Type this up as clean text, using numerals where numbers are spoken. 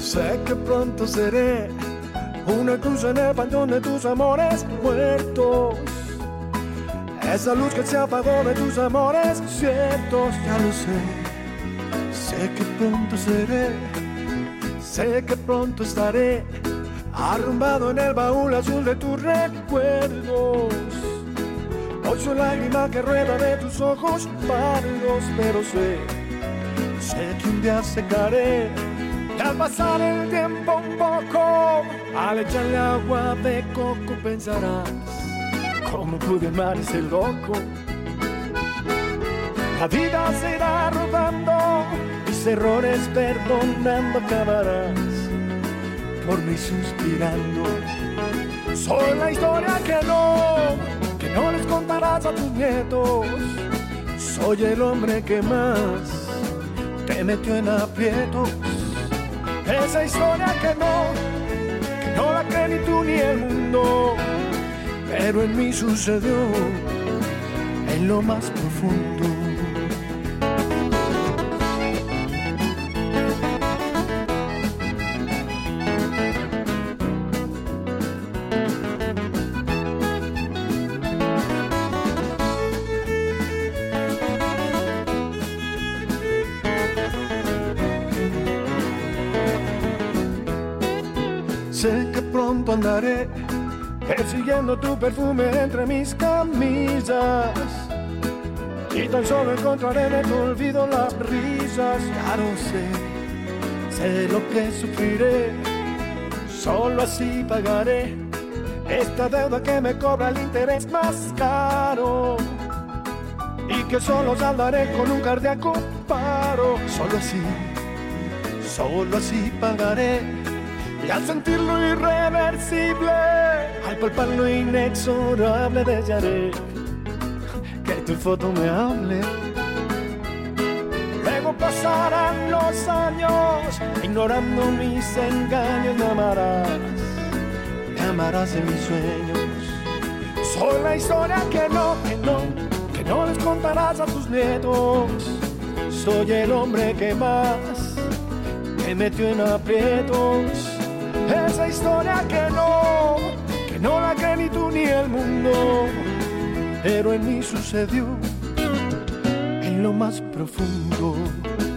Sé que pronto seré una cruz en el panteón de tus amores muertos. Esa luz que se apagó de tus amores ciertos, ya lo sé. Sé que pronto seré, sé que pronto estaré arrumbado en el baúl azul de tus recuerdos. Hoy soy lágrima que rueda de tus ojos pardos, pero sé que un día secaré. Y al pasar el tiempo un poco, al echarle agua de coco pensarás cómo pude amar ese loco. La vida se irá rodando, mis errores perdonando acabarás por mí suspirando. Soy la historia que no les contarás a tus nietos. Soy el hombre que más te metió en aprietos. Esa historia que no la cree ni tú ni el mundo, pero en mí sucedió en lo más profundo. Sé que pronto andaré persiguiendo tu perfume entre mis camisas, y tan solo encontraré de tu olvido las risas. Ya lo sé lo que sufriré, solo así pagaré esta deuda que me cobra el interés más caro, y que solo saldaré con un cardíaco paro. Solo así pagaré. Y al sentir lo irreversible, al palpar lo inexorable, desearé que tu foto me hable. Luego pasarán los años, ignorando mis engaños. Me amarás en mis sueños. Soy la historia que no les contarás a tus nietos. Soy el hombre que más te metió en aprietos. Esa historia que no la cree ni tú ni el mundo, pero en mí sucedió en lo más profundo.